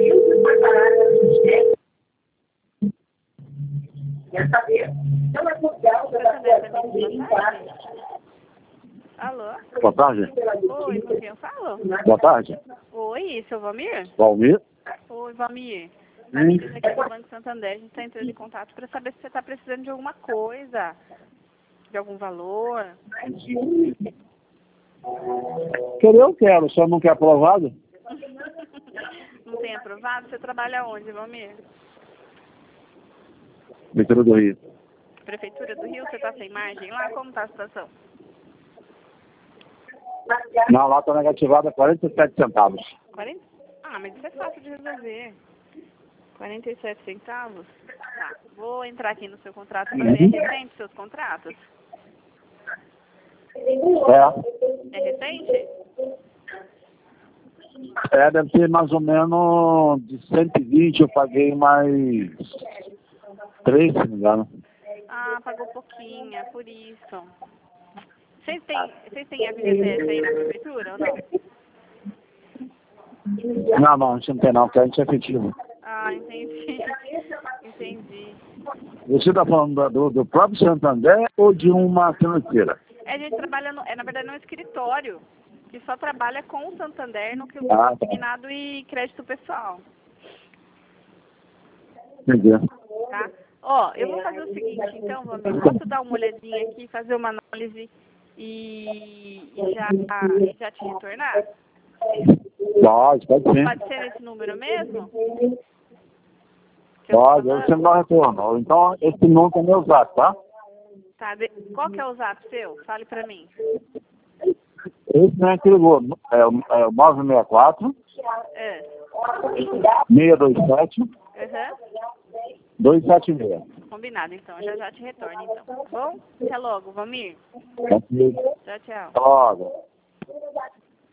Alô? Boa tarde. Oi, com quem eu falo? Boa tarde. Oi, seu Valmir? Valmir? Oi, Valmir. Valmir, aqui do Banco Santander, a gente está entrando em contato para saber se você está precisando de alguma coisa, de algum valor. Querer eu quero, só não quer aprovado? Não tem aprovado? Você trabalha onde, Valmir? Prefeitura do Rio. Prefeitura do Rio? Você está sem margem lá? Como está a situação? Não, lá está negativada 47 centavos. 40? Ah, mas isso é fácil de resolver. 47 centavos? Tá, vou entrar aqui no seu contrato para ver. É recente seus contratos? É. É recente? Deve ser mais ou menos de 120, eu paguei mais 3, se não me engano. Ah, pagou pouquinho, é por isso. Vocês têm FGTS aí na prefeitura ou não? Não, a gente não tem não, porque a gente é efetivo. Ah, entendi. Entendi. Você está falando do próprio Santander ou de uma financeira? A gente trabalha, na verdade, num escritório que só trabalha com o Santander no que o Ah, tá. consignado e crédito pessoal. Entendi. Tá? Ó, eu vou fazer o seguinte, então, Valmir, posso dar uma olhadinha aqui, fazer uma análise e já te retornar? Pode sim. Pode ser nesse número mesmo? Que eu tô Pode, falando? você me dá um retorno. Então, esse número é meu zap, tá? Tá, qual que é o zap seu? Fale pra mim. Esse não é que ligou. É o 964 É. 627 Aham. 276. Combinado, então. Já te retorno, então. Tá bom? Até logo, Valmir. Tá aqui. Tchau, tchau. Logo.